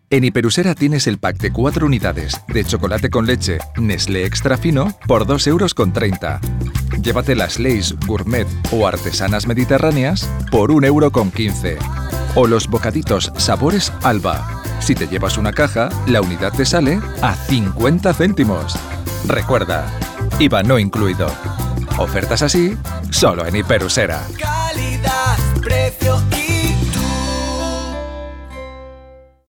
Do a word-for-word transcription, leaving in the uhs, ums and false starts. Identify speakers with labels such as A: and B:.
A: En Hiperusera tienes el pack de cuatro unidades de chocolate con leche Nestlé Extra Fino por dos euros con treinta. Llévate las Lay's Gourmet o Artesanas Mediterráneas por un euro con quince. O los bocaditos Sabores Alba. Si te llevas una caja, la unidad te sale a cincuenta céntimos. Recuerda, I V A no incluido. Ofertas así, solo en Hiperusera.
B: Calidad, precio y